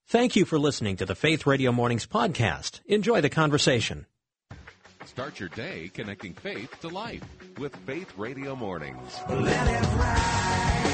Thank you for listening to the Faith Radio Mornings podcast. Enjoy the conversation. Start your day connecting faith to life with Faith Radio Mornings. Let it rise.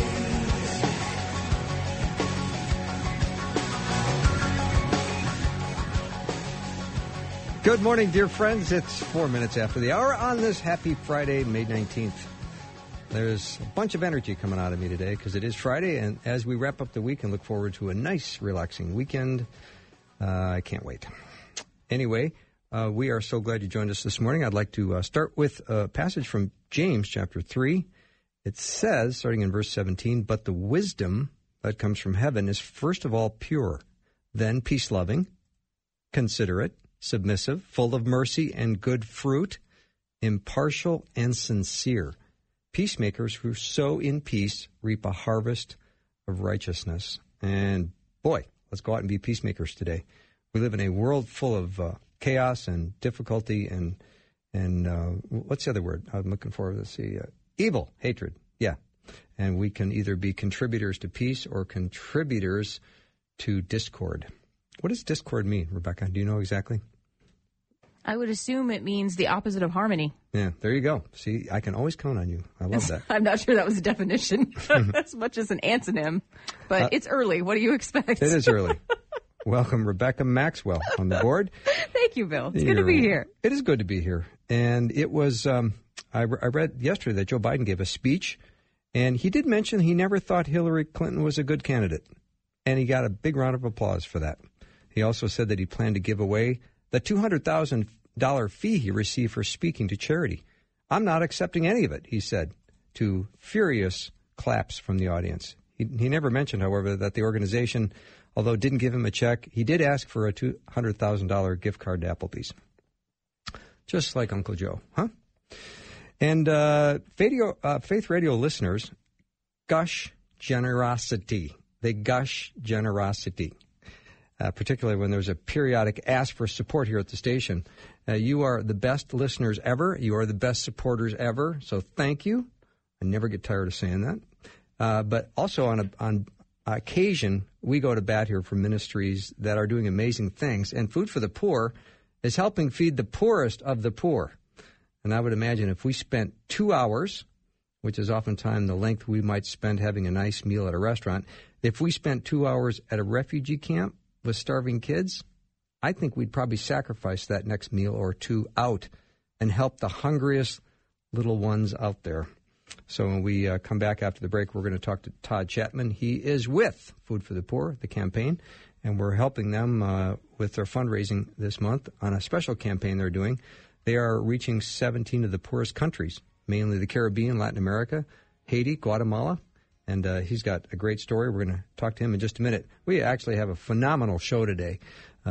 Good morning, dear friends. It's 4 minutes after the hour on this happy Friday, May 19th. There's a bunch of energy coming out of me today because it is Friday, and as we wrap up the week and look forward to a nice, relaxing weekend, I can't wait. Anyway, we are so glad you joined us this morning. I'd like to start with a passage from James chapter 3. It says, starting in verse 17, "But the wisdom that comes from heaven is first of all pure, then peace-loving, considerate, submissive, full of mercy and good fruit, impartial and sincere. Peacemakers who sow in peace reap a harvest of righteousness." And boy, let's go out and be peacemakers today. We live in a world full of chaos and difficulty and what's the other word I'm looking for? Let's see, evil, hatred. Yeah, and we can either be contributors to peace or contributors to discord. What does discord mean, Rebecca? Do you know exactly? I would assume it means the opposite of harmony. Yeah, there you go. See, I can always count on you. I love that. I'm not sure that was a definition as much as an antonym, but it's early. What do you expect? It is early. Welcome, Rebecca Maxwell, on the board. Thank you, Bill. It's good to be here. It is good to be here. And it was, I read yesterday that Joe Biden gave a speech, and he did mention he never thought Hillary Clinton was a good candidate. And he got a big round of applause for that. He also said that he planned to give away the $200,000 fee he received for speaking to charity. "I'm not accepting any of it," he said, to furious claps from the audience. He never mentioned, however, that the organization, although it didn't give him a check, he did ask for a $200,000 gift card to Applebee's. Just like Uncle Joe, huh? And Faith Radio listeners gush generosity. They gush generosity. Particularly when there's a periodic ask for support here at the station. You are the best listeners ever. You are the best supporters ever. So thank you. I never get tired of saying that. But also on occasion, we go to bat here for ministries that are doing amazing things. And Food for the Poor is helping feed the poorest of the poor. And I would imagine if we spent 2 hours, which is oftentimes the length we might spend having a nice meal at a restaurant, if we spent 2 hours at a refugee camp with starving kids, I think we'd probably sacrifice that next meal or two out and help the hungriest little ones out there. So when we come back after the break, we're going to talk to Todd Chapman. He is with Food for the Poor, the campaign, and we're helping them with their fundraising this month on a special campaign they're doing. They are reaching 17 of the poorest countries, mainly the Caribbean, Latin America, Haiti, Guatemala. And he's got a great story. We're going to talk to him in just a minute. We actually have a phenomenal show today.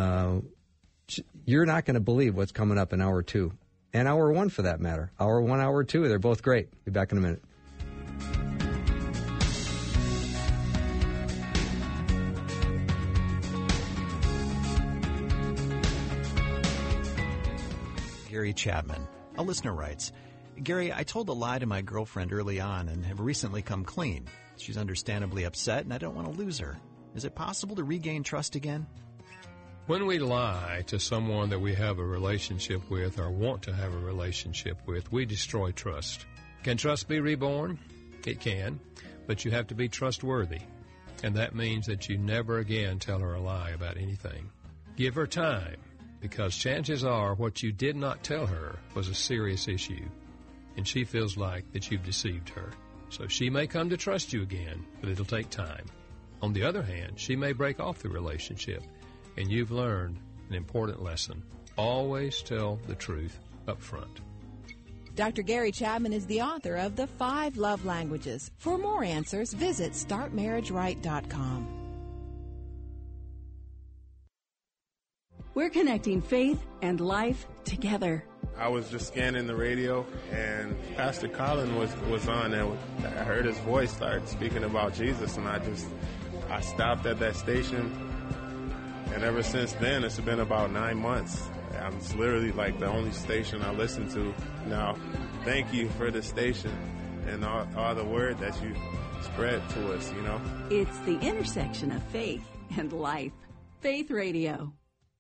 You're not going to believe what's coming up in hour 2. And hour 1, for that matter. Hour 1, hour 2, they're both great. Be back in a minute. Gary Chapman. A listener writes, "Gary, I told a lie to my girlfriend early on and have recently come clean. She's understandably upset, and I don't want to lose her. Is it possible to regain trust again?" When we lie to someone that we have a relationship with or want to have a relationship with, we destroy trust. Can trust be reborn? It can, but you have to be trustworthy. And that means that you never again tell her a lie about anything. Give her time, because chances are what you did not tell her was a serious issue, and she feels like that you've deceived her. So she may come to trust you again, but it'll take time. On the other hand, she may break off the relationship, and you've learned an important lesson. Always tell the truth up front. Dr. Gary Chapman is the author of The 5 Love Languages. For more answers, visit StartMarriageRight.com. We're connecting faith and life together. I was just scanning the radio, and Pastor Colin was on, and I heard his voice start speaking about Jesus, and I stopped at that station, and ever since then, it's been about 9 months. It's literally like the only station I listen to now. Thank you for the station and all the word that you spread to us, you know. It's the intersection of faith and life. Faith Radio.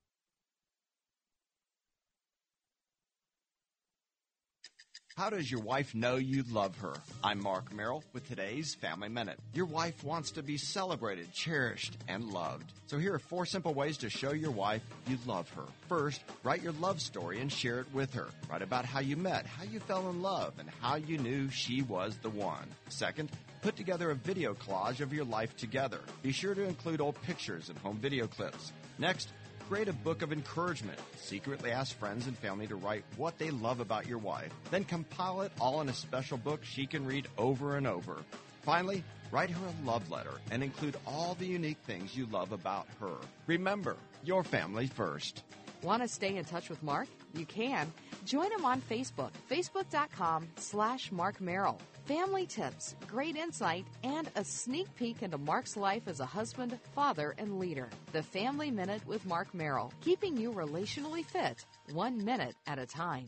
How does your wife know you love her? I'm Mark Merrill with today's Family Minute. Your wife wants to be celebrated, cherished, and loved. So here are 4 simple ways to show your wife you love her. First, write your love story and share it with her. Write about how you met, how you fell in love, and how you knew she was the one. Second, put together a video collage of your life together. Be sure to include old pictures and home video clips. Next, create a book of encouragement. Secretly ask friends and family to write what they love about your wife. Then compile it all in a special book she can read over and over. Finally, write her a love letter and include all the unique things you love about her. Remember, your family first. Want to stay in touch with Mark? You can. Join him on Facebook, facebook.com/Mark Merrill. Family tips, great insight, and a sneak peek into Mark's life as a husband, father, and leader. The Family Minute with Mark Merrill, keeping you relationally fit, 1 minute at a time.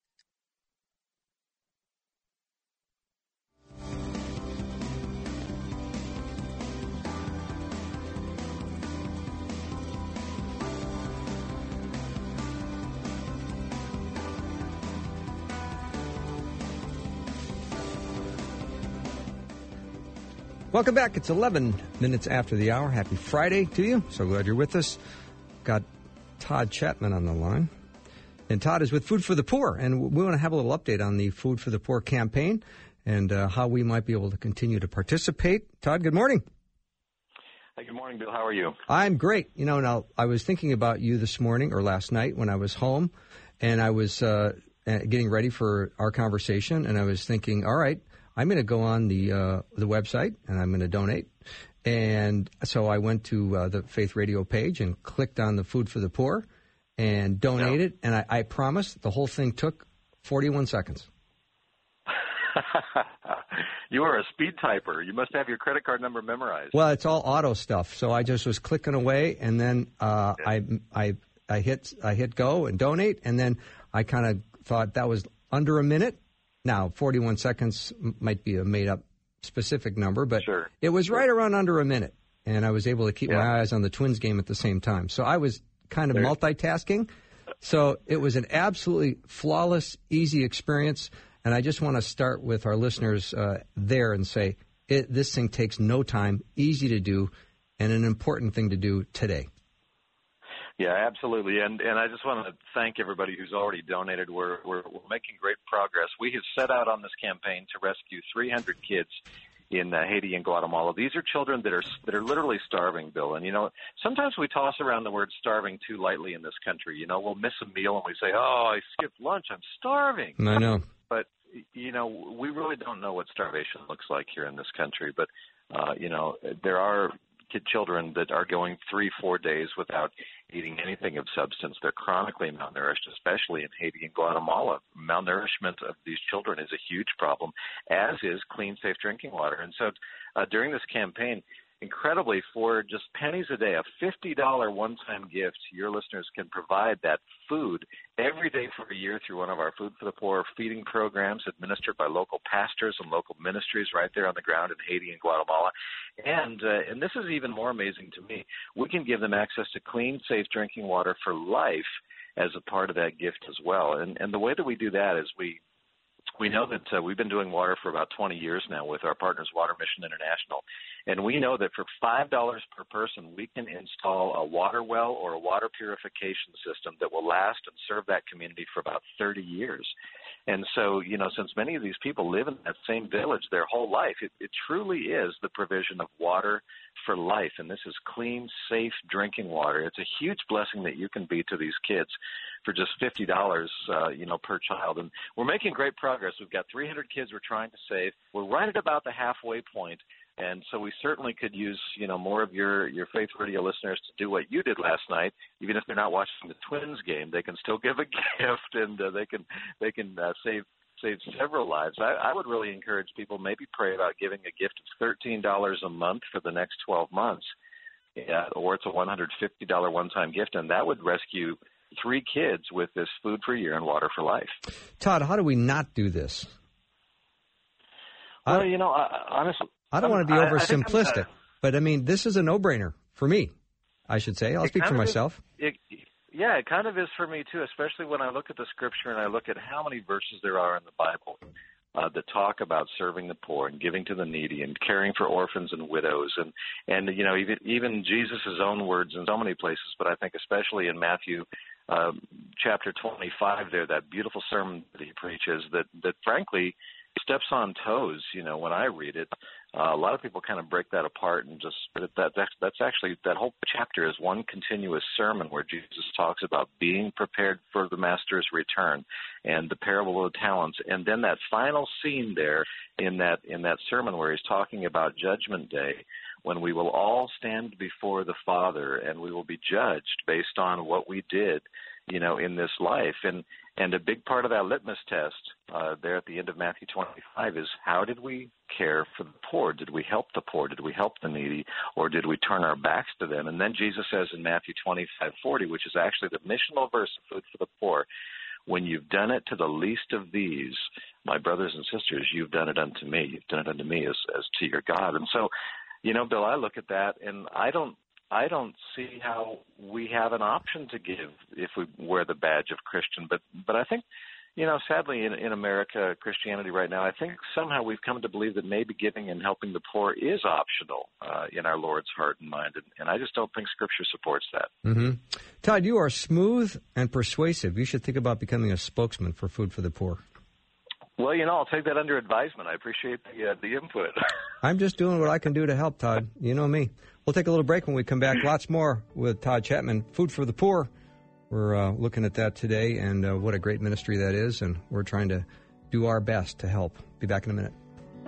Welcome back. It's 11 minutes after the hour. Happy Friday to you. So glad you're with us. Got Todd Chapman on the line. And Todd is with Food for the Poor. And we want to have a little update on the Food for the Poor campaign and how we might be able to continue to participate. Todd, good morning. Hey, good morning, Bill. How are you? I'm great. You know, now I was thinking about you this morning or last night when I was home, and I was getting ready for our conversation, and I was thinking, all right, I'm going to go on the website, and I'm going to donate. And so I went to the Faith Radio page and clicked on the Food for the Poor and donated. Yeah. And I promise the whole thing took 41 seconds. You are a speed typer. You must have your credit card number memorized. Well, it's all auto stuff. So I just was clicking away, and then I hit go and donate, and then I kind of thought that was under a minute. Now, 41 seconds might be a made-up specific number, but It was right around under a minute, and I was able to keep my eyes on the Twins game at the same time. So I was kind of multitasking. So it was an absolutely flawless, easy experience, and I just want to start with our listeners there and say this thing takes no time, easy to do, and an important thing to do today. Yeah, absolutely. And I just want to thank everybody who's already donated. We're making great progress. We have set out on this campaign to rescue 300 kids in Haiti and Guatemala. These are children that are literally starving, Bill. And, you know, sometimes we toss around the word starving too lightly in this country. You know, we'll miss a meal and we say, oh, I skipped lunch. I'm starving. I know. But, you know, we really don't know what starvation looks like here in this country. But, you know, there are children that are going 3-4 days without eating anything of substance. They're chronically malnourished, especially in Haiti and Guatemala. Malnourishment of these children is a huge problem, as is clean, safe drinking water. And so during this campaign, incredibly, for just pennies a day, a $50 one-time gift, your listeners can provide that food every day for a year through one of our Food for the Poor feeding programs administered by local pastors and local ministries right there on the ground in Haiti and Guatemala. And this is even more amazing to me. We can give them access to clean, safe drinking water for life as a part of that gift as well. And the way that we do that is we know that we've been doing water for about 20 years now with our partners, Water Mission International. And we know that for $5 per person, we can install a water well or a water purification system that will last and serve that community for about 30 years. And so, you know, since many of these people live in that same village their whole life, it truly is the provision of water for life. And this is clean, safe drinking water. It's a huge blessing that you can be to these kids for just $50, per child. And we're making great progress. We've got 300 kids we're trying to save. We're right at about the halfway point. And so we certainly could use, more of your Faith Radio listeners to do what you did last night. Even if they're not watching the Twins game, they can still give a gift, and they can save several lives. I would really encourage people maybe pray about giving a gift of $13 a month for the next 12 months, or it's a $150 one-time gift, and that would rescue 3 kids with this food for a year and water for life. Todd, how do we not do this? Well, honestly, I don't want to be oversimplistic, but I mean, this is a no-brainer for me. I should say. I'll speak for myself. It kind of is for me, too, especially when I look at the Scripture and I look at how many verses there are in the Bible that talk about serving the poor and giving to the needy and caring for orphans and widows. And you know, even Jesus' own words in so many places, but I think especially in Matthew chapter 25 there, that beautiful sermon that he preaches that frankly steps on toes, you know, when I read it. A lot of people kind of break that apart and just that's actually, that whole chapter is one continuous sermon where Jesus talks about being prepared for the master's return and the parable of the talents, and then that final scene there in that sermon where he's talking about Judgment Day, when we will all stand before the Father and we will be judged based on what we did, you know, in this life. And a big part of that litmus test there at the end of Matthew 25 is, how did we care for the poor? Did we help the poor? Did we help the needy? Or did we turn our backs to them? And then Jesus says in Matthew 25:40, which is actually the missional verse of Food for the Poor, when you've done it to the least of these, my brothers and sisters, you've done it unto me. You've done it unto me as to your God. And so, you know, Bill, I look at that and I don't see how we have an option to give if we wear the badge of Christian. But I think, you know, sadly in America, Christianity right now, I think somehow we've come to believe that maybe giving and helping the poor is optional in our Lord's heart and mind. And I just don't think Scripture supports that. Mm-hmm. Todd, you are smooth and persuasive. You should think about becoming a spokesman for Food for the Poor. Well, you know, I'll take that under advisement. I appreciate the input. I'm just doing what I can do to help, Todd. You know me. We'll take a little break. When we come back, lots more with Todd Chapman, Food for the Poor. We're looking at that today, and what a great ministry that is, and we're trying to do our best to help. Be back in a minute.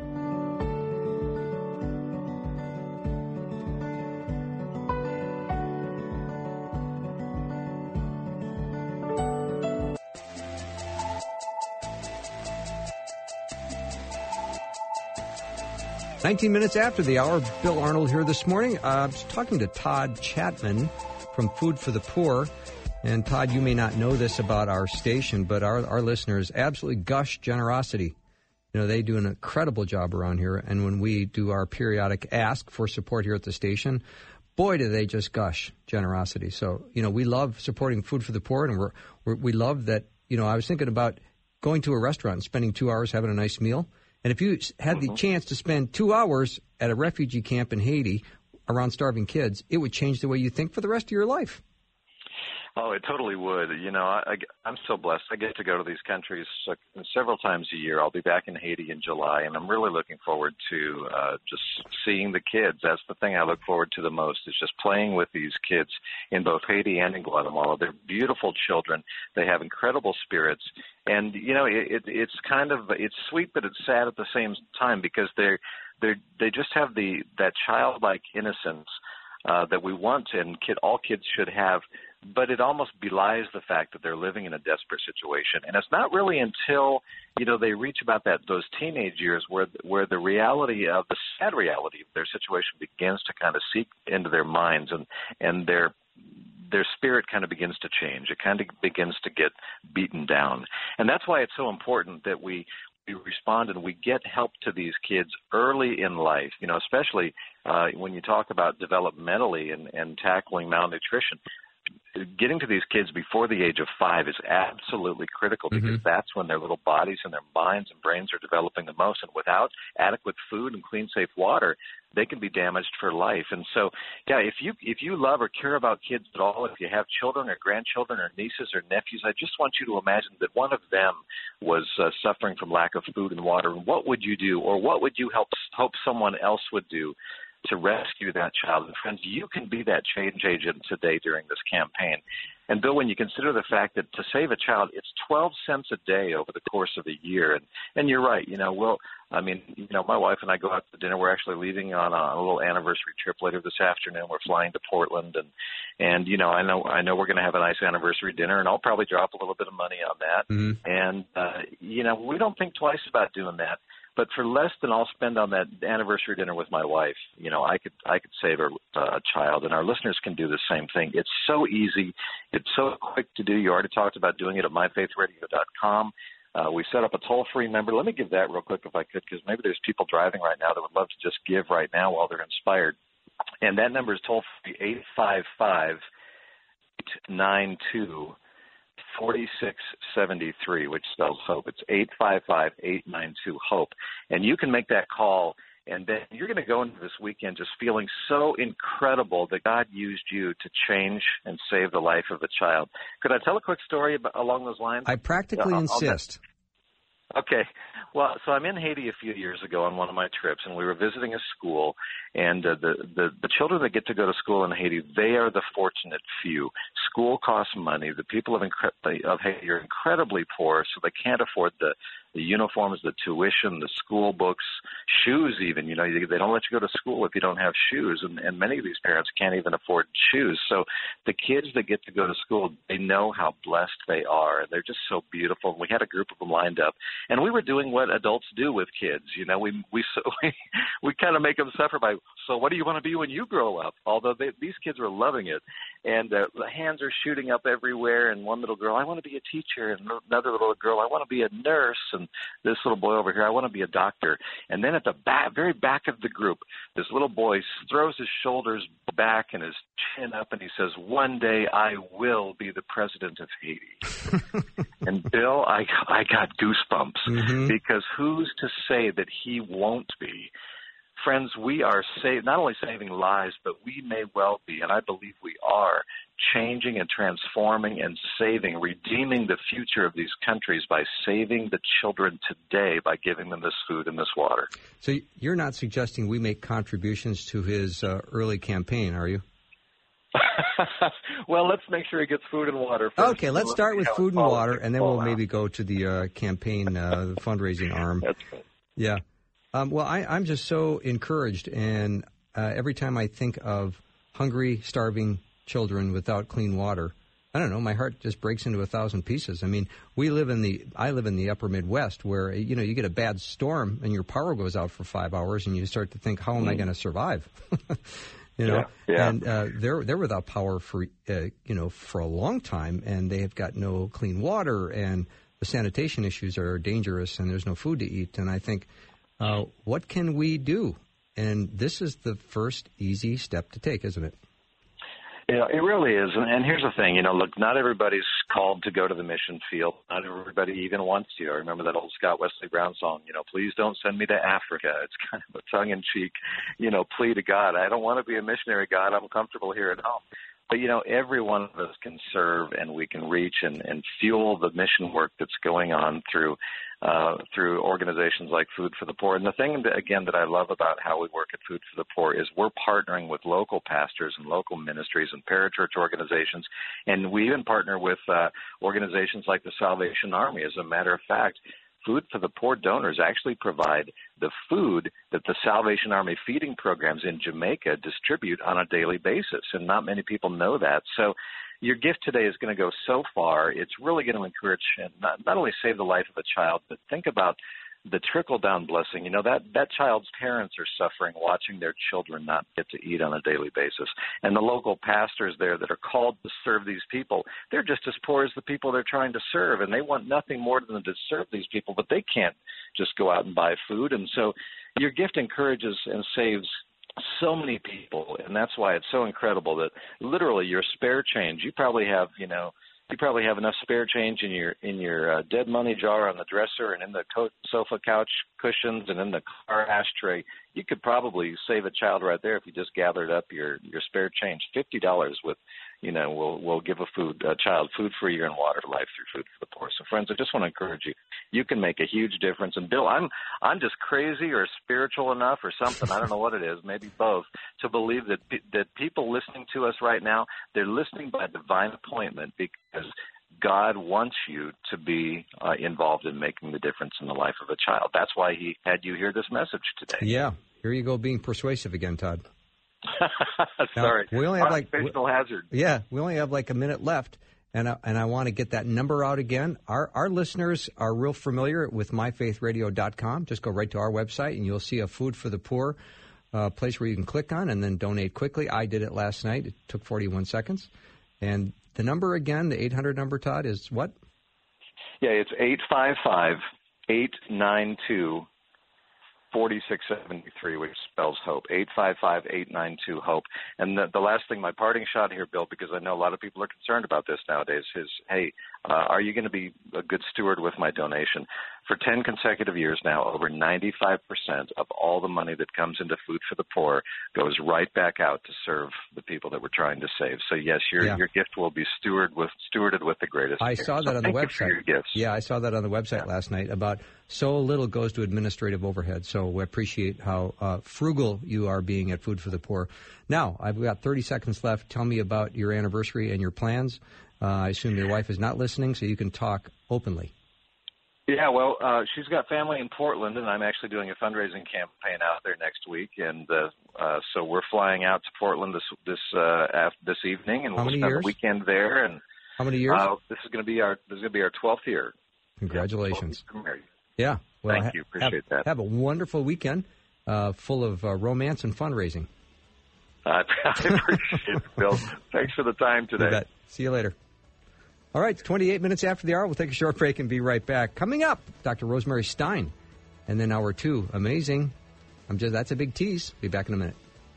Nineteen minutes after the hour, Bill Arnold here this morning. I was talking to Todd Chapman from Food for the Poor. And Todd, you may not know this about our station, but our listeners absolutely gush generosity. You know, they do an incredible job around here. And when we do our periodic ask for support here at the station, boy, do they just gush generosity. So, you know, we love supporting Food for the Poor, and we love that. You know, I was thinking about going to a restaurant and spending 2 hours having a nice meal. And if you had the chance to spend 2 hours at a refugee camp in Haiti around starving kids, it would change the way you think for the rest of your life. Oh, it totally would. You know, I'm so blessed. I get to go to these countries several times a year. I'll be back in Haiti in July, and I'm really looking forward to just seeing the kids. That's the thing I look forward to the most, is just playing with these kids in both Haiti and in Guatemala. They're beautiful children. They have incredible spirits. And, you know, it's sweet, but it's sad at the same time, because they just have that childlike innocence that we want and all kids should have, but it almost belies the fact that they're living in a desperate situation. And it's not really until, you know, they reach about those teenage years where the reality of the sad reality of their situation begins to kind of seep into their minds, and their spirit kind of begins to change. It kind of begins to get beaten down. And that's why it's so important that we respond and we get help to these kids early in life, you know, especially when you talk about developmentally and tackling malnutrition. Getting to these kids before the age of 5 is absolutely critical, because that's when their little bodies and their minds and brains are developing the most. And without adequate food and clean, safe water, they can be damaged for life. And so, yeah, if you love or care about kids at all, if you have children or grandchildren or nieces or nephews, I just want you to imagine that one of them was suffering from lack of food and water. And what would you do, or what would you hope someone else would do to rescue that child? And friends, you can be that change agent today during this campaign. And Bill, when you consider the fact that to save a child, it's 12 cents a day over the course of a year. And you're right, you know, my wife and I go out to dinner. We're actually leaving on a little anniversary trip later this afternoon. We're flying to Portland, and you know, I know we're going to have a nice anniversary dinner, and I'll probably drop a little bit of money on that. And you know, we don't think twice about doing that. But for less than I'll spend on that anniversary dinner with my wife, you know, I could save a child, and our listeners can do the same thing. It's so easy. It's so quick to do. You already talked about doing it at myfaithradio.com. We set up a toll-free number. Let me give that real quick if I could, because maybe there's people driving right now that would love to just give right now while they're inspired. And that number is toll free, 855-892-4673, which spells HOPE. It's 855-892-HOPE. And you can make that call, and then you're going to go into this weekend just feeling so incredible that God used you to change and save the life of a child. Could I tell a quick story along those lines? I practically insist. Okay. Well, so I'm in Haiti a few years ago on one of my trips, and we were visiting a school, and the children that get to go to school in Haiti, they are the fortunate few. School costs money. The people of Haiti are incredibly poor, so they can't afford the uniforms, the tuition, the school books, shoes even. You know, they don't let you go to school if you don't have shoes, and many of these parents can't even afford shoes. So the kids that get to go to school, they know how blessed they are, and they're just so beautiful. And we had a group of them lined up, and we were doing what adults do with kids. You know, we kind of make them suffer by, so what do you want to be when you grow up? Although these kids were loving it, and the hands are shooting up everywhere, and one little girl, I want to be a teacher, and another little girl, I want to be a nurse, and this little boy over here, I want to be a doctor. And then at the very back of the group, this little boy throws his shoulders back and his chin up, and he says, one day I will be the president of Haiti. And Bill, I got goosebumps, because who's to say that he won't be? Friends, we are not only saving lives, but we may well be, and I believe we are, changing and transforming and saving, redeeming the future of these countries by saving the children today by giving them this food and this water. So you're not suggesting we make contributions to his early campaign, are you? Well, let's make sure he gets food and water first. Okay, let's start with food and water, and then we'll maybe go to the campaign fundraising arm. That's right. Yeah. Well, I'm just so encouraged, and every time I think of hungry, starving children without clean water, I don't know, my heart just breaks into 1,000 pieces. I mean, I live in the upper Midwest, where you get a bad storm and your power goes out for 5 hours, and you start to think, how am I going to survive? Yeah. And they're without power for a long time, and they have got no clean water, and the sanitation issues are dangerous, and there's no food to eat. And I think, what can we do? And this is the first easy step to take, isn't it? Yeah, it really is. And here's the thing, look, not everybody's called to go to the mission field. Not everybody even wants to. I remember that old Scott Wesley Brown song, please don't send me to Africa. It's kind of a tongue-in-cheek, plea to God. I don't want to be a missionary, God. I'm comfortable here at home. But, every one of us can serve, and we can reach and fuel the mission work that's going on through organizations like Food for the Poor. And the thing, that I love about how we work at Food for the Poor is we're partnering with local pastors and local ministries and parachurch organizations, and we even partner with organizations like the Salvation Army. As a matter of fact, Food for the Poor donors actually provide the food that the Salvation Army feeding programs in Jamaica distribute on a daily basis, and not many people know that. So your gift today is going to go so far. It's really going to encourage and not only save the life of a child, but think about the trickle-down blessing. That child's parents are suffering watching their children not get to eat on a daily basis. And the local pastors there that are called to serve these people, they're just as poor as the people they're trying to serve, and they want nothing more than to serve these people, but they can't just go out and buy food. And so your gift encourages and saves so many people, and that's why it's so incredible that literally your spare change, you probably have enough spare change in your dead money jar on the dresser and in the sofa couch cushions and in the car ashtray. You could probably save a child right there if you just gathered up your spare change. $50 with, we'll give a child food for a year and water life through Food for the Poor. So friends, I just want to encourage you. You can make a huge difference. And Bill, I'm just crazy or spiritual enough or something, I don't know what it is, maybe both, to believe that people listening to us right now, they're listening by divine appointment because God wants you to be involved in making the difference in the life of a child. That's why he had you hear this message today. Yeah. Here you go being persuasive again, Todd. Sorry. Now, we only have occupational hazard. Yeah, we only have a minute left, and I want to get that number out again. Our listeners are real familiar with myfaithradio.com. Just go right to our website, and you'll see a Food for the Poor place where you can click on and then donate quickly. I did it last night. It took 41 seconds. And the number again, the 800 number, Todd, is what? Yeah, it's 855-892-4673. 4673, which spells HOPE, 855-892-HOPE. And the last thing, my parting shot here, Bill, because I know a lot of people are concerned about this nowadays, is, hey, are you going to be a good steward with my donation? For 10 consecutive years now, over 95% of all the money that comes into Food for the Poor goes right back out to serve the people that we're trying to save. So, yes, your gift will be stewarded with the greatest care. I saw that on the website. Thank you for your gifts. Yeah, I saw that on the website last night about so little goes to administrative overhead. So we appreciate how frugal you are being at Food for the Poor. Now, I've got 30 seconds left. Tell me about your anniversary and your plans. I assume your wife is not listening, so you can talk openly. Yeah, well, she's got family in Portland, and I'm actually doing a fundraising campaign out there next week, and so we're flying out to Portland this evening, and we'll spend the weekend there. And how many years? This is going to be our 12th year. Congratulations! Married. Yeah, well, thank you. Appreciate that. Have a wonderful weekend, full of romance and fundraising. I appreciate it, Bill. Thanks for the time today. You bet. See you later. All right, it's 28 minutes after the hour. We'll take a short break and be right back. Coming up, Dr. Rosemary Stein. And then hour 2. Amazing. That's a big tease. Be back in a minute.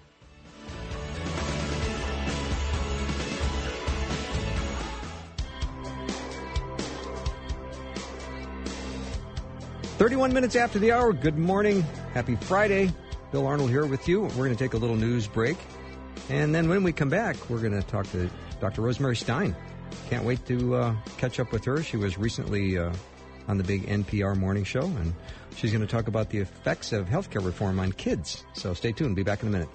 "31 minutes after the hour. Good morning. Happy Friday. Bill Arnold here with you. We're going to take a little news break. And then when we come back, we're going to talk to Dr. Rosemary Stein. Can't wait to catch up with her. She was recently on the big NPR morning show, and she's going to talk about the effects of healthcare reform on kids. So stay tuned. Be back in a minute.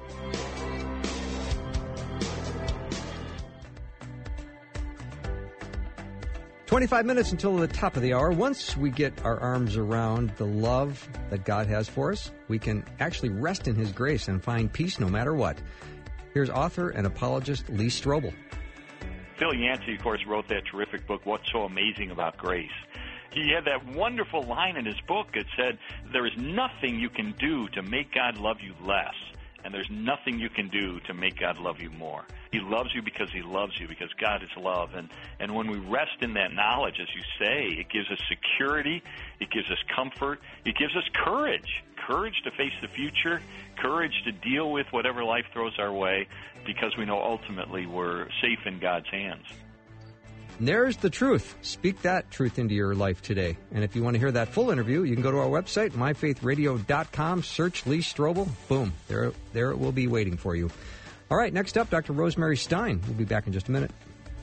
"25 minutes until the top of the hour. Once we get our arms around the love that God has for us, we can actually rest in His grace and find peace no matter what. Here's author and apologist Lee Strobel. Phil Yancey, of course, wrote that terrific book, What's So Amazing About Grace? He had that wonderful line in his book that said, there is nothing you can do to make God love you less, and there's nothing you can do to make God love you more. He loves you because He loves you, because God is love. And when we rest in that knowledge, as you say, it gives us security, it gives us comfort, it gives us courage to face the future, courage to deal with whatever life throws our way, because we know ultimately we're safe in God's hands. And there's the truth. Speak that truth into your life today. And if you want to hear that full interview, you can go to our website, myfaithradio.com, search Lee Strobel. Boom. There it will be waiting for you. All right, next up, Dr. Rosemary Stein. We'll be back in just a minute.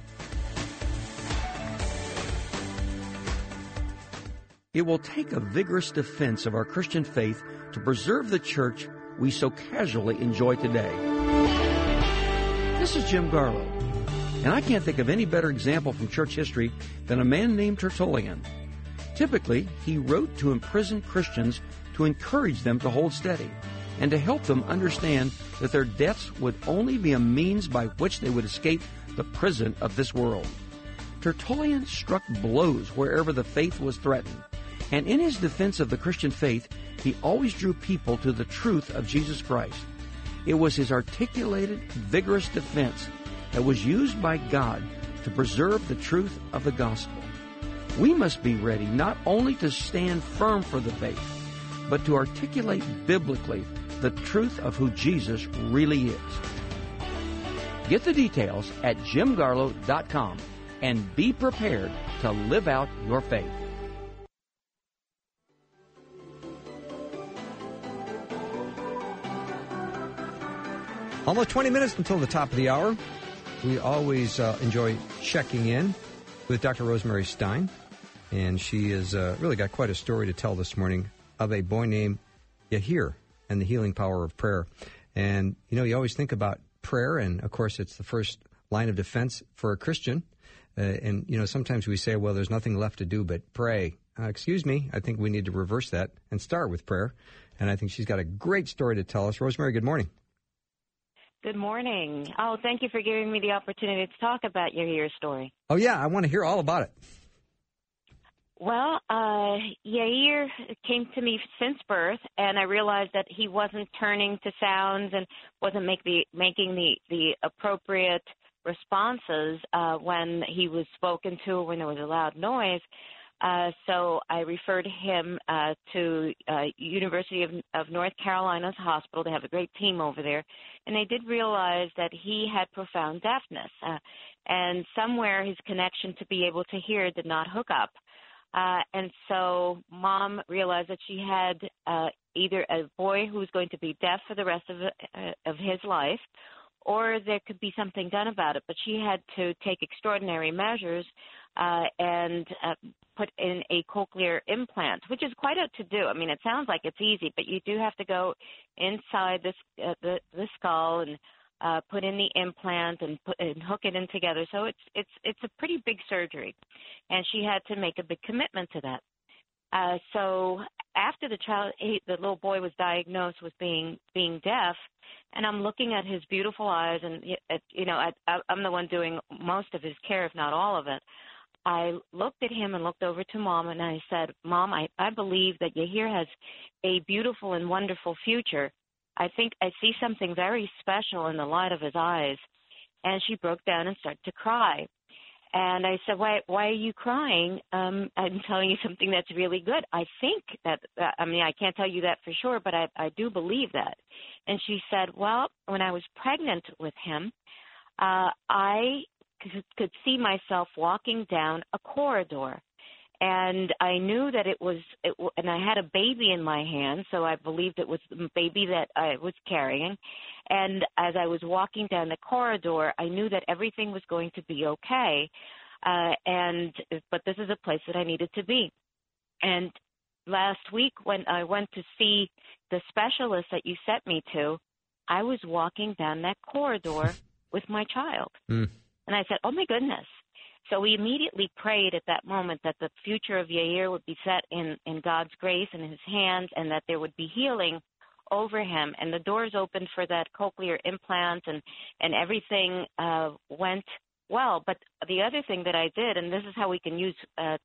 It will take a vigorous defense of our Christian faith to preserve the church we so casually enjoy today. This is Jim Garlow, and I can't think of any better example from church history than a man named Tertullian. Typically, he wrote to imprisoned Christians to encourage them to hold steady and to help them understand that their deaths would only be a means by which they would escape the prison of this world. Tertullian struck blows wherever the faith was threatened, and in his defense of the Christian faith, he always drew people to the truth of Jesus Christ. It was his articulated, vigorous defense that was used by God to preserve the truth of the gospel. We must be ready not only to stand firm for the faith, but to articulate biblically the truth of who Jesus really is. Get the details at jimgarlow.com and be prepared to live out your faith. Almost 20 minutes until the top of the hour. We always enjoy checking in with Dr. Rosemary Stein, and she has really got quite a story to tell this morning of a boy named Yahir and the healing power of prayer. And, you know, you always think about prayer, and, of course, it's the first line of defense for a Christian. And, you know, sometimes we say, well, there's nothing left to do but pray. Excuse me, I think we need to reverse that and start with prayer. And I think she's got a great story to tell us. Rosemary, good morning. Good morning. Oh, thank you for giving me the opportunity to talk about Yahir's story. Oh, yeah, I want to hear all about it. Well, Yahir came to me since birth, and I realized that he wasn't turning to sounds and wasn't making the appropriate responses when he was spoken to, when there was a loud noise. So I referred him to University of North Carolina's hospital. They have a great team over there. And they did realize that he had profound deafness. And somewhere his connection to be able to hear did not hook up. And so Mom realized that she had either a boy who was going to be deaf for the rest of his life, or there could be something done about it. But she had to take extraordinary measures and put in a cochlear implant, which is quite a to-do. I mean, it sounds like it's easy, but you do have to go inside the skull and put in the implant and hook it in together. So it's a pretty big surgery, and she had to make a big commitment to that. So after the little boy was diagnosed with being deaf, and I'm looking at his beautiful eyes, and I'm the one doing most of his care, if not all of it. I looked at him and looked over to Mom, and I said, Mom, I believe that Yahir has a beautiful and wonderful future. I think I see something very special in the light of his eyes. And she broke down and started to cry. And I said, why are you crying? I'm telling you something that's really good. I think that, I can't tell you that for sure, but I do believe that. And she said, well, when I was pregnant with him, I could see myself walking down a corridor. And I knew that and I had a baby in my hand, so I believed it was the baby that I was carrying. And as I was walking down the corridor, I knew that everything was going to be okay. But this is a place that I needed to be. And last week when I went to see the specialist that you sent me to, I was walking down that corridor with my child. And I said, oh, my goodness. So we immediately prayed at that moment that the future of Yahir would be set in God's grace and in his hands, and that there would be healing over him. And the doors opened for that cochlear implant, and everything went well. But the other thing that I did, and this is how we can use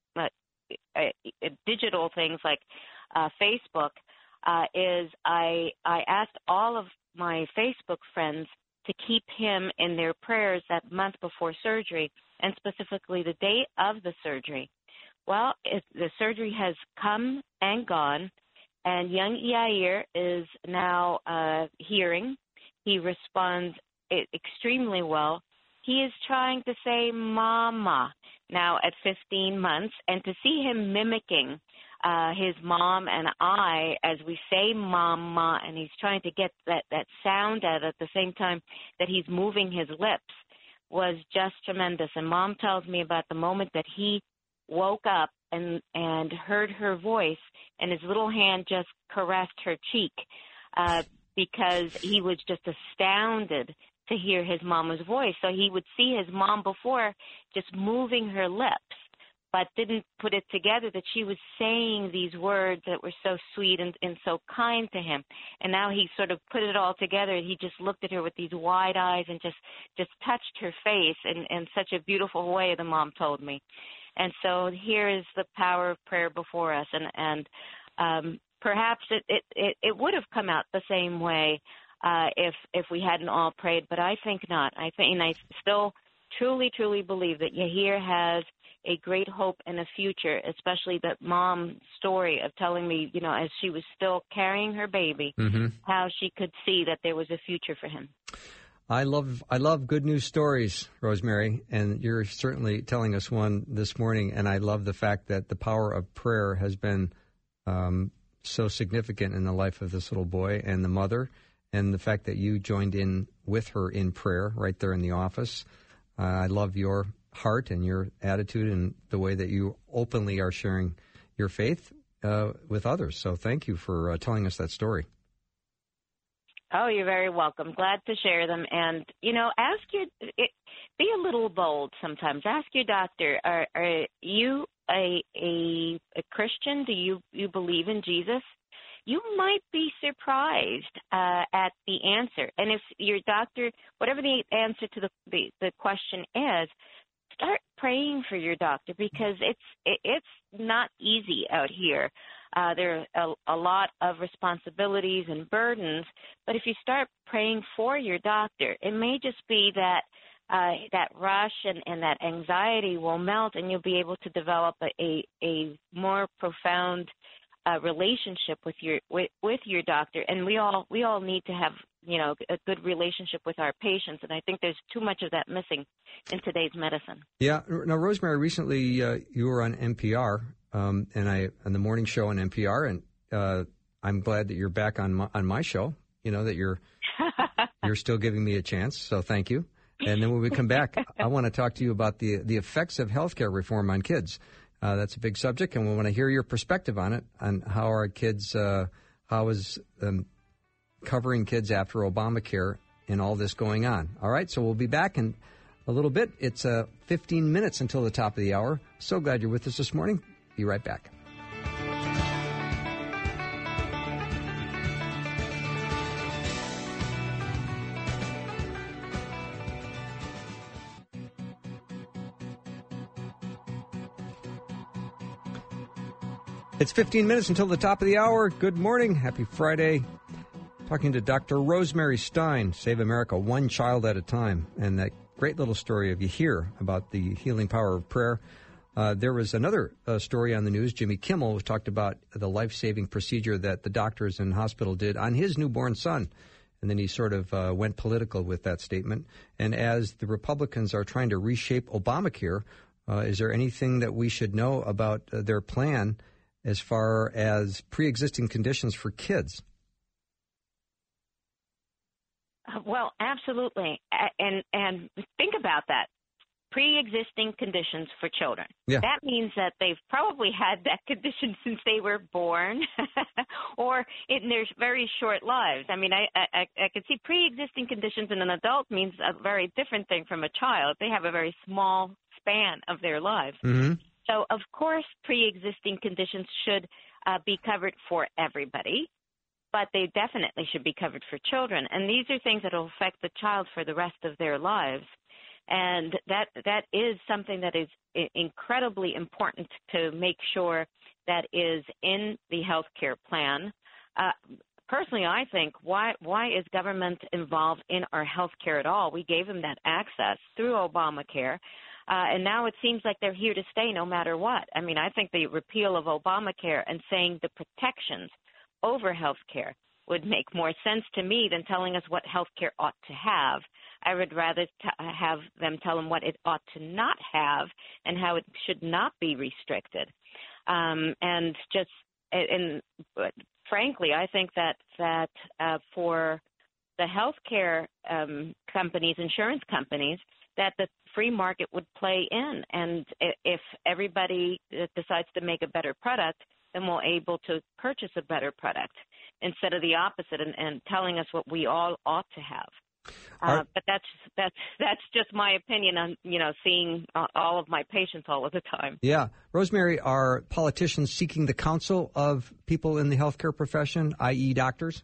digital things like Facebook, is I asked all of my Facebook friends to keep him in their prayers that month before surgery, and specifically the date of the surgery. Well, the surgery has come and gone, and young Yahir is now hearing. He responds extremely well. He is trying to say mama now at 15 months, and to see him mimicking his mom and I as we say mama, and he's trying to get that sound out at the same time that he's moving his lips, was just tremendous. And Mom tells me about the moment that he woke up and heard her voice, and his little hand just caressed her cheek because he was just astounded to hear his mama's voice. So he would see his mom before just moving her lips, but didn't put it together that she was saying these words that were so sweet and so kind to him. And now he sort of put it all together. He just looked at her with these wide eyes and just touched her face in such a beautiful way, the mom told me. And so here is the power of prayer before us. And perhaps it would have come out the same way if we hadn't all prayed, but I think not. I still truly, truly believe that Yahir has a great hope and a future, especially that mom's story of telling me, as she was still carrying her baby, how she could see that there was a future for him. I love good news stories, Rosemary, and you're certainly telling us one this morning, and I love the fact that the power of prayer has been so significant in the life of this little boy and the mother, and the fact that you joined in with her in prayer right there in the office. I love your heart and your attitude and the way that you openly are sharing your faith with others. So thank you for telling us that story. Oh, you're very welcome. Glad to share them. And, be a little bold sometimes. Ask your doctor, are you a Christian? Do you believe in Jesus? You might be surprised at the answer. And if your doctor, whatever the answer to the question is, start praying for your doctor, because it's not easy out here. There are a lot of responsibilities and burdens, but if you start praying for your doctor, it may just be that that rush and that anxiety will melt, and you'll be able to develop a more profound relationship with your doctor. And we all need to have a good relationship with our patients, and I think there's too much of that missing in today's medicine. Yeah. Now, Rosemary, recently you were on NPR, and on the morning show on NPR, and I'm glad that you're back on my show. That you're still giving me a chance, so thank you. And then when we come back, I want to talk to you about the effects of healthcare reform on kids. That's a big subject, and we want to hear your perspective on it, on how our kids, how is covering kids after Obamacare and all this going on. All right, so we'll be back in a little bit. It's 15 minutes until the top of the hour. So glad you're with us this morning. Be right back. It's 15 minutes until the top of the hour. Good morning. Happy Friday. Talking to Dr. Rosemary Stein, Save America One Child at a Time. And that great little story of you hear about the healing power of prayer. There was another story on the news. Jimmy Kimmel talked about the life-saving procedure that the doctors in hospital did on his newborn son. And then he sort of went political with that statement. And as the Republicans are trying to reshape Obamacare, is there anything that we should know about their plan as far as pre-existing conditions for kids? Well, absolutely. And think about that. Pre-existing conditions for children. Yeah. That means that they've probably had that condition since they were born or in their very short lives. I mean, I could see pre-existing conditions in an adult means a very different thing from a child. They have a very small span of their lives. Mm-hmm. So, of course, pre-existing conditions should be covered for everybody, but they definitely should be covered for children. And these are things that will affect the child for the rest of their lives. And that is something that is incredibly important to make sure that is in the health care plan. Personally, I think, why is government involved in our health care at all? We gave them that access through Obamacare. And now it seems like they're here to stay no matter what. I mean, I think the repeal of Obamacare and saying the protections over health care would make more sense to me than telling us what health care ought to have. I would rather have them tell them what it ought to not have and how it should not be restricted. Frankly, I think that for the health care companies, insurance companies, that the free market would play in. And if everybody decides to make a better product, then we're able to purchase a better product instead of the opposite and telling us what we all ought to have. But that's just my opinion on, seeing all of my patients all of the time. Yeah. Rosemary, are politicians seeking the counsel of people in the healthcare profession, i.e. doctors?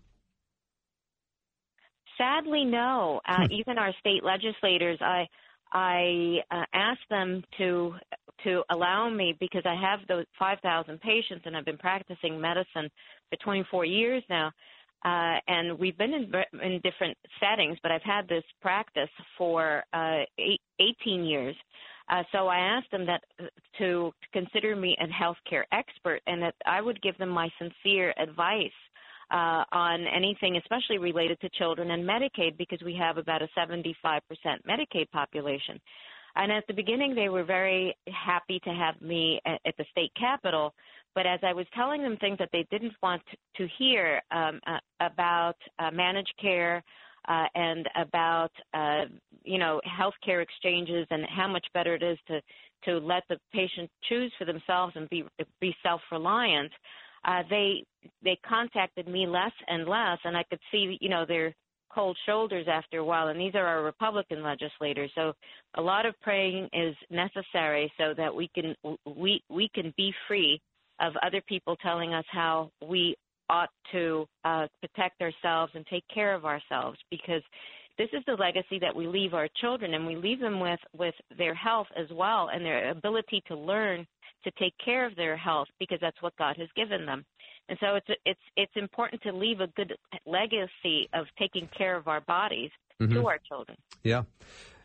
Sadly, no. Even our state legislators, I asked them to allow me, because I have those 5,000 patients and I've been practicing medicine for 24 years now, and we've been in different settings, but I've had this practice for 18 years. So I asked them to consider me a healthcare expert and that I would give them my sincere advice on anything, especially related to children and Medicaid, because we have about a 75% Medicaid population. And at the beginning, they were very happy to have me at the state capitol. But as I was telling them things that they didn't want to hear about managed care and about, health care exchanges and how much better it is to let the patient choose for themselves and be self-reliant, they contacted me less and less, and I could see, their cold shoulders after a while, and these are our Republican legislators. So a lot of praying is necessary so that we can be free of other people telling us how we ought to protect ourselves and take care of ourselves, because this is the legacy that we leave our children, and we leave them with their health as well and their ability to learn to take care of their health, because that's what God has given them. And so it's important to leave a good legacy of taking care of our bodies to our children. Yeah.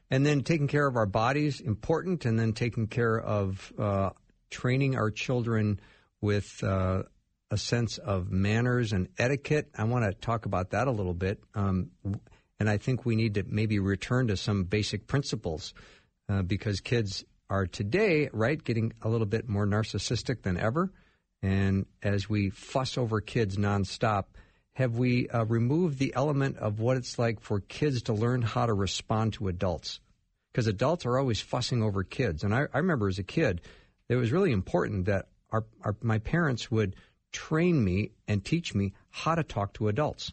And then taking care of our bodies, important, and then taking care of training our children with a sense of manners and etiquette. I want to talk about that a little bit. And I think we need to maybe return to some basic principles because kids are today, right, getting a little bit more narcissistic than ever. And as we fuss over kids nonstop, have we removed the element of what it's like for kids to learn how to respond to adults? Because adults are always fussing over kids. And I remember as a kid, it was really important that my parents would train me and teach me how to talk to adults.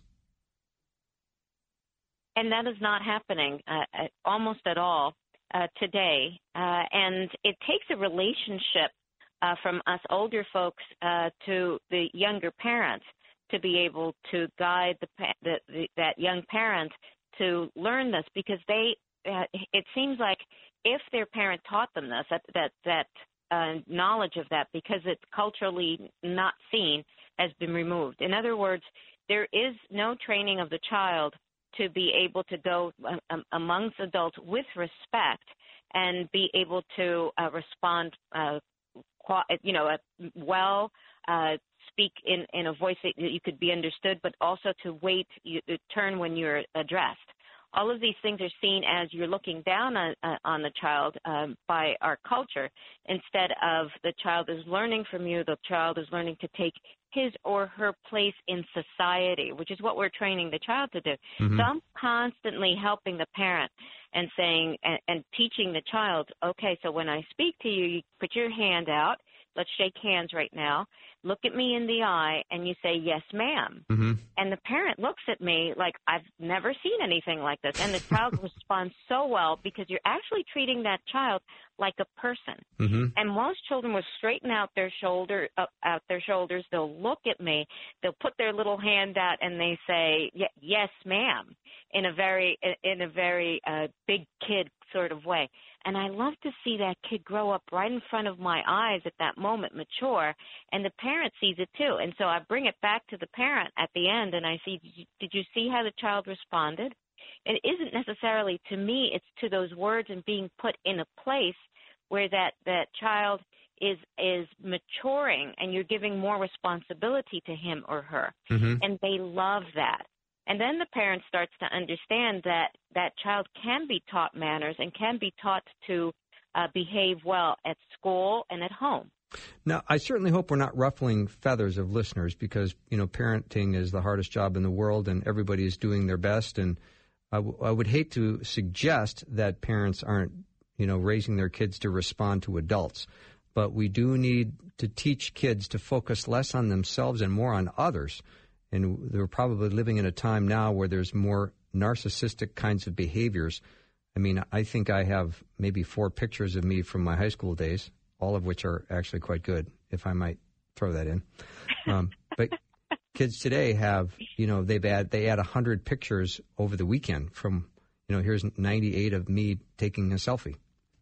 And that is not happening almost at all today. And it takes a relationship from us older folks to the younger parents to be able to guide that young parent to learn this, because it seems like if their parent taught them this, that knowledge of that, because it's culturally not seen, has been removed. In other words, there is no training of the child to be able to go amongst adults with respect and be able to respond well, speak in a voice that you could be understood, but also to wait, turn when you're addressed. All of these things are seen as you're looking down on the child by our culture, instead of the child is learning from you, the child is learning to take his or her place in society, which is what we're training the child to do. Mm-hmm. So I'm constantly helping the parent and saying and teaching the child, okay, so when I speak to you, you put your hand out. Let's shake hands right now. Look at me in the eye, and you say, yes, ma'am. Mm-hmm. And the parent looks at me like, I've never seen anything like this. And the child responds so well because you're actually treating that child like a person. Mm-hmm. And most children will straighten out their shoulders. They'll look at me. They'll put their little hand out, and they say, yes, ma'am, in a very big kid sort of way. And I love to see that kid grow up right in front of my eyes at that moment, mature, and the parent sees it too. And so I bring it back to the parent at the end, and I see, did you see how the child responded? It isn't necessarily to me, it's to those words and being put in a place where that child is maturing, and you're giving more responsibility to him or her. Mm-hmm. And they love that. And then the parent starts to understand that child can be taught manners and can be taught to behave well at school and at home. Now, I certainly hope we're not ruffling feathers of listeners, because, parenting is the hardest job in the world, and everybody is doing their best. And I would hate to suggest that parents aren't, raising their kids to respond to adults. But we do need to teach kids to focus less on themselves and more on others. And we're probably living in a time now where there's more narcissistic kinds of behaviors. I mean, I think I have maybe 4 pictures of me from my high school days, all of which are actually quite good, if I might throw that in. But kids today have, they add 100 pictures over the weekend from, here's 98 of me taking a selfie.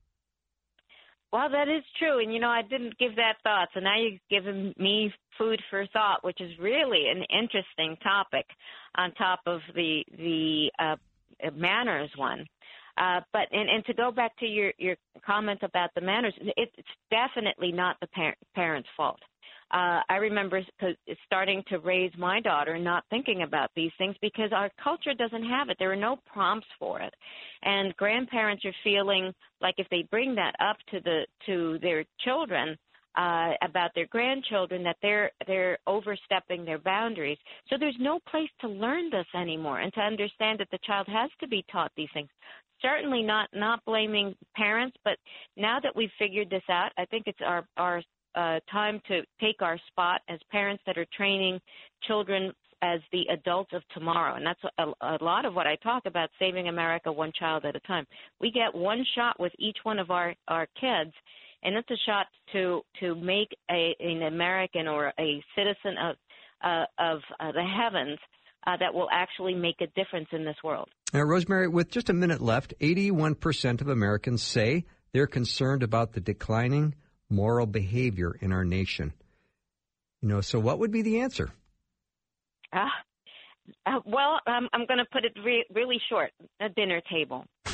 Well, that is true. And, I didn't give that thought. So now you've given me food for thought, which is really an interesting topic on top of the manners one. But to go back to your comment about the manners, it's definitely not the parent's fault. I remember starting to raise my daughter not thinking about these things because our culture doesn't have it. There are no prompts for it. And grandparents are feeling like if they bring that up to their children about their grandchildren, that they're overstepping their boundaries. So there's no place to learn this anymore, and to understand that the child has to be taught these things. Certainly not blaming parents, but now that we've figured this out, I think it's our time to take our spot as parents that are training children as the adults of tomorrow. And that's a lot of what I talk about, saving America one child at a time. We get one shot with each one of our kids, and it's a shot to make an American or a citizen of the heavens that will actually make a difference in this world. Now, Rosemary, with just a minute left, 81% of Americans say they're concerned about the declining moral behavior in our nation. So what would be the answer? Well, I'm going to put it really short, a dinner table.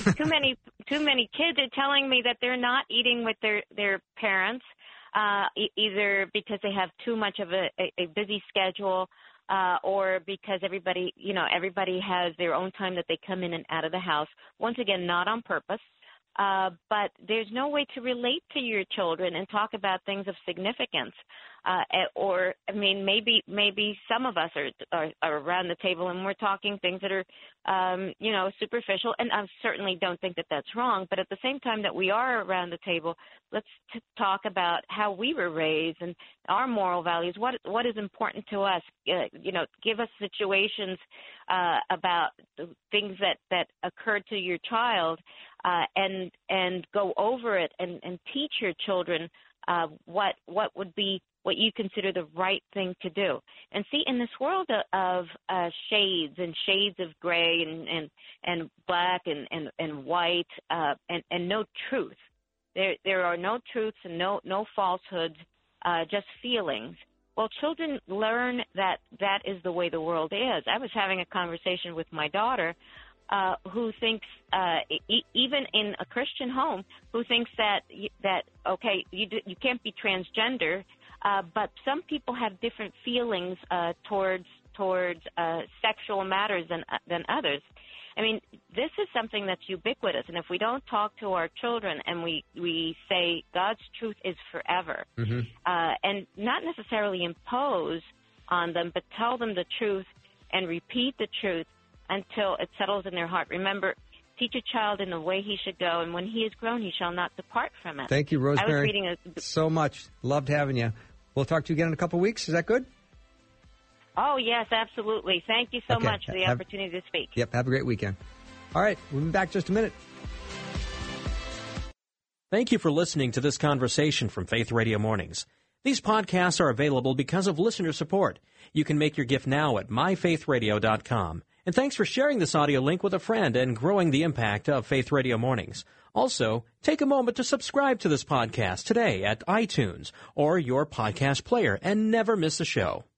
too many kids are telling me that they're not eating with their parents, either because they have too much of a busy schedule, or because everybody has their own time that they come in and out of the house. Once again, not on purpose. But there's no way to relate to your children and talk about things of significance. Or, I mean, maybe some of us are around the table and we're talking things that are, superficial. And I certainly don't think that that's wrong. But at the same time that we are around the table, let's talk about how we were raised and our moral values. What is important to us? Give us situations about things that occurred to your child, and go over it and teach your children what would be what you consider the right thing to do. And see, in this world of shades of gray and black and white and no truth, there are no truths and no falsehoods, just feelings. Well, children learn that is the way the world is. I was having a conversation with my daughter, who thinks, even in a Christian home, who thinks that okay, you can't be transgender, but some people have different feelings towards sexual matters than others. I mean, this is something that's ubiquitous, and if we don't talk to our children and we say God's truth is forever, and not necessarily impose on them, but tell them the truth and repeat the truth until it settles in their heart. Remember, teach a child in the way he should go, and when he is grown, he shall not depart from it. Thank you, Rosemary, I was reading so much. Loved having you. We'll talk to you again in a couple of weeks. Is that good? Oh, yes, absolutely. Thank you so much for the opportunity to speak. Yep, have a great weekend. All right, we'll be back just a minute. Thank you for listening to this conversation from Faith Radio Mornings. These podcasts are available because of listener support. You can make your gift now at myfaithradio.com. And thanks for sharing this audio link with a friend and growing the impact of Faith Radio Mornings. Also, take a moment to subscribe to this podcast today at iTunes or your podcast player and never miss a show.